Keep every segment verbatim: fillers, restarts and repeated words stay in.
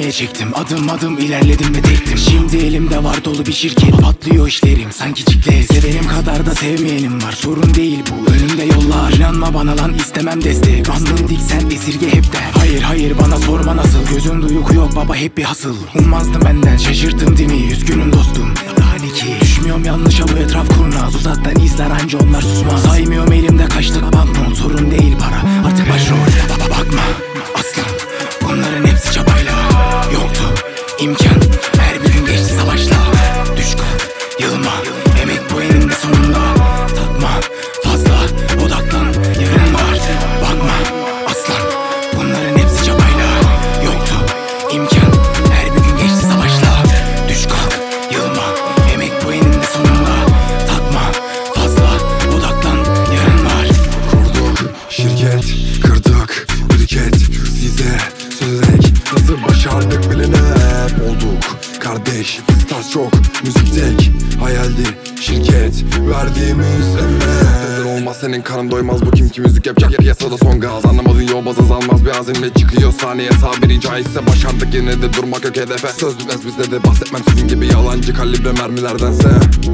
çileye çektim. Adım adım ilerledim ve tektim. Şimdi elimde var dolu bir şirket. Patlıyor işlerim sanki çiklet. Sevenim kadar da sevmeyenim var. Sorun değil bu, önümde yollar. İnanma bana lan, istemem destek. Alnın dik sen, esirge hepten. Hayır hayır bana sorma nasıl. Gözünde uyku yok baba, hep bir hasıl. Ummazdım benden, şaşırttın değil mi? Üzgünüm dostum, daha ne ki? Düşmüyorum yanlışa, bu etraf kurnaz. Uzaktan izler anca onlar susmaz. Saymıyorum elimde kaçtık banknot. Sorun değil para, artık başrol. Baba bakma aslan, bunların hepsi çabayla. Yoktu imkan, her bir gün geçti savaşla. Düş kalk, yılma, emek bu eninde sonunda. Takma fazla, odaklan, yarın var. Bakma aslan, bunların hepsi çabayla. Yoktu imkan, her bir gün geçti savaşla. Düş kalk, yılma, emek bu eninde sonunda. Takma fazla, odaklan, yarın var. Kurduk şirket, kırdık biriket. Size sözek nasıl başardık bilene hep olduk kardeş. Tas çok, müzik tek, hayaldi şirket, verdiğimiz emek. Neden olmaz senin karın doymaz, bu kim ki müzik yapacak piyasada son gaz. Anlamadın yol baz azalmaz, bir azimle çıkıyor sahneye. Tabiri caizse başardık, yine de durmak yok hedefe. Söz bitmez bizde de, bahsetmem sizin gibi yalancı kalibre mermilerdense.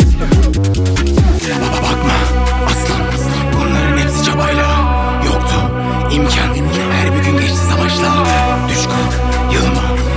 Baba bakma aslan, bunların hepsi çabayla. Yoktu imkan, her bir gün geçti savaşla. Düş kalk, yılma,